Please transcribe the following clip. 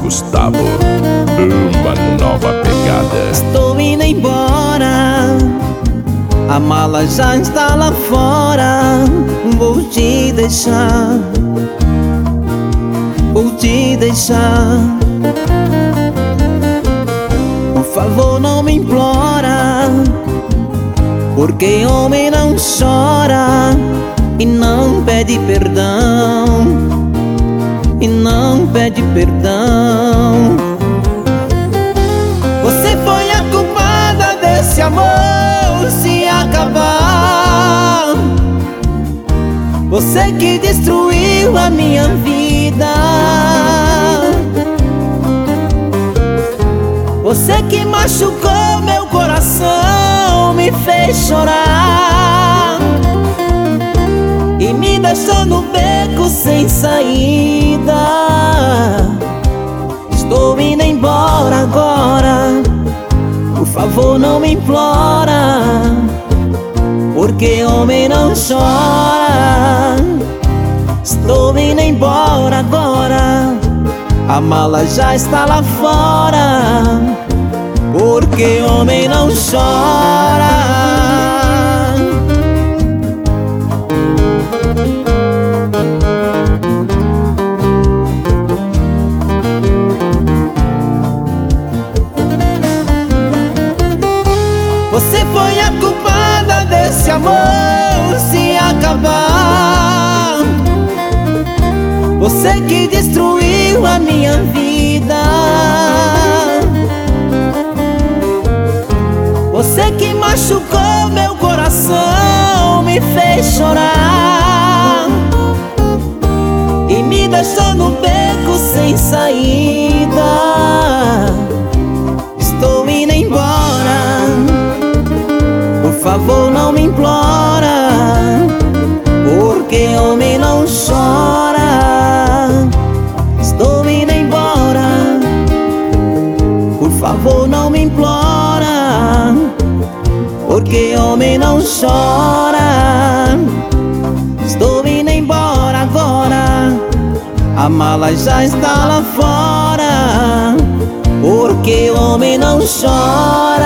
Gustavo, uma nova pegada. Estou indo embora, a mala já está lá fora. Vou te deixar, vou te deixar. Por favor, não me implora, porque homem não chora e não pede perdão, e não pede perdão. Você foi a culpada desse amor se acabar. Você que destruiu a minha vida. Você que machucou meu coração, me fez chorar e me deixou no beco sem saída. Estou indo embora agora, por favor não me implora, porque homem não chora. Estou indo embora agora, a mala já está lá fora, porque homem não chora. Você foi a culpada desse amor se acabar. Você que destruiu a minha vida. Você que machucou meu coração, me fez chorar e me deixou no beco sem saída. Estou indo embora, por favor não me implora, porque homem não chora. Estou indo embora, por favor não me implora, porque homem não chora. Estou indo embora agora, a mala já está lá fora, porque homem não chora.